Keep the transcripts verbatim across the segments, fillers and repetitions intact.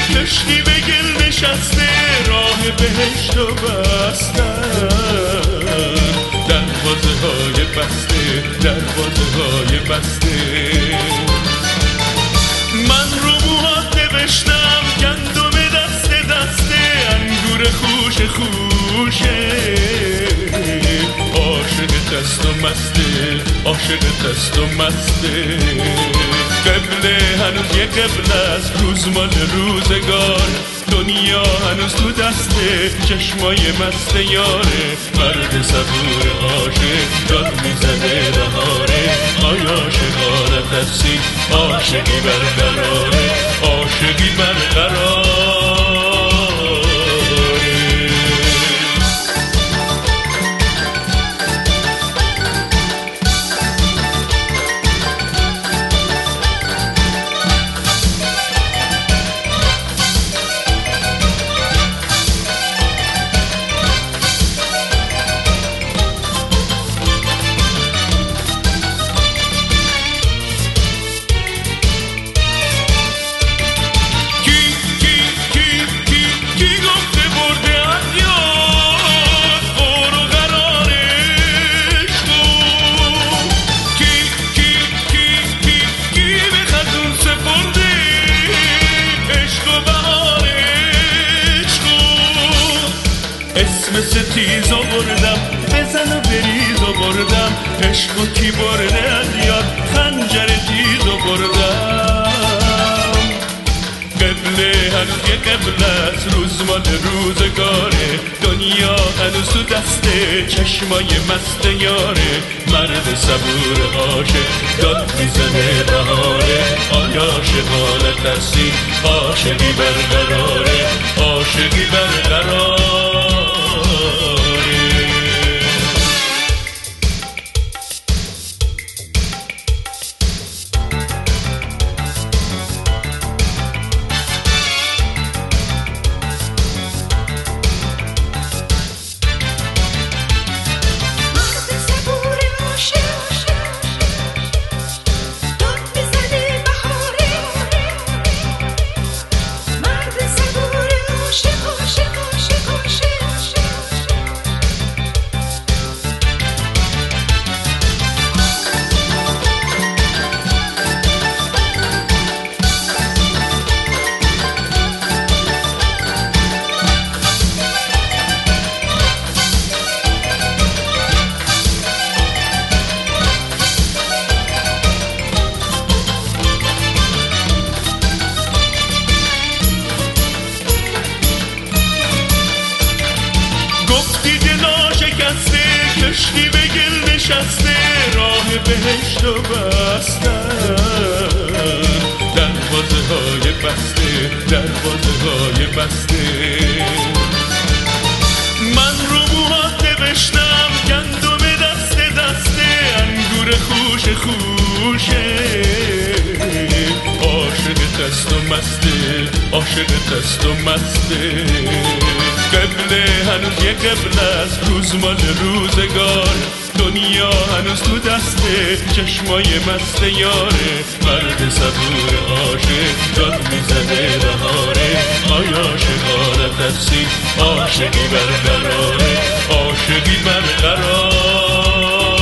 کشتی به گل نشسته راه بهشت و بستن، دروازه های بسته دروازه های بسته. من رو موهات نوشتم گندم دست دسته، انگور خوش خوشه، عاشق دست و مسته عاشق دست و مسته. قبله هنوز یه قبل است، روز مال روزگار، دنیا هنوز تو دسته، چشمای مست یاره، مرد صبور عاشق داد میزنه بهاره. آیا عاشقانه ترسی عاشقی برقراره، عاشقی برقراره. اسم ستیز آوردم بزن و بریز آوردم، عشق و کی برده از یاد خنجر تیز آوردم. قبله هنوز یه قبل است، روز مال روزگاره، دنیا هنوز تو دسته، چشمای مست یاره، مرد صبور عاشق داد میزنه بهاره. آیا عاشقانه ترسی عاشقی برقراره، عاشقی برقراره. کشتی به گل نشسته راه بهشت و بستن، دروازه های بسته دروازه های بسته. من رو موهات نوشتم گندم دست دسته، انگور خوش خوشه، عاشق دست و مسته عاشق دست و مسته. قبله هنوز یه قبل است، روز مال روزگار، دنیا هنوز تو دسته، چشمای مست یاره، مرد صبور عاشق داد میزنه بهاره. آیا عاشقانه ترسی عاشقی برقراره، عاشقی برقراره.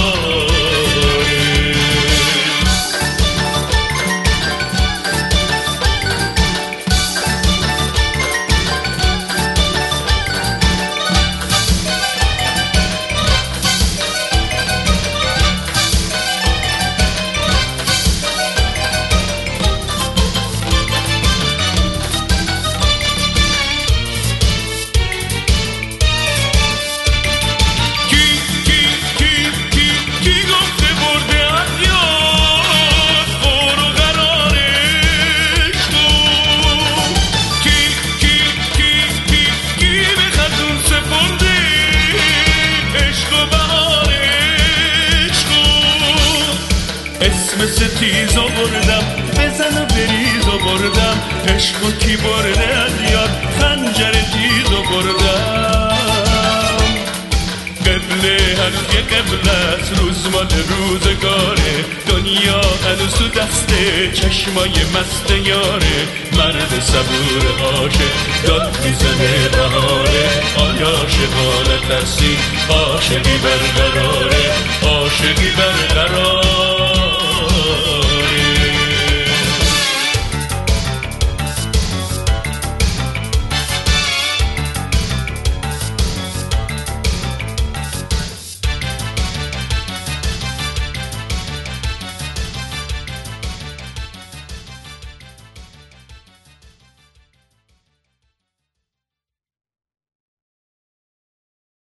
اسم ستیز آوردم بزن و بریز آوردم، عشق و کی برده از یاد خنجر تیز آوردم. قبله هنوز یه قبله است، روز مال روزگاره، دنیا هنوز تو دسته چشمای مست یاره. مرد صبور عاشق داد میزنه بهاره، آیا عاشقانه ترسی عاشقی برقراره، عاشقی برقرار.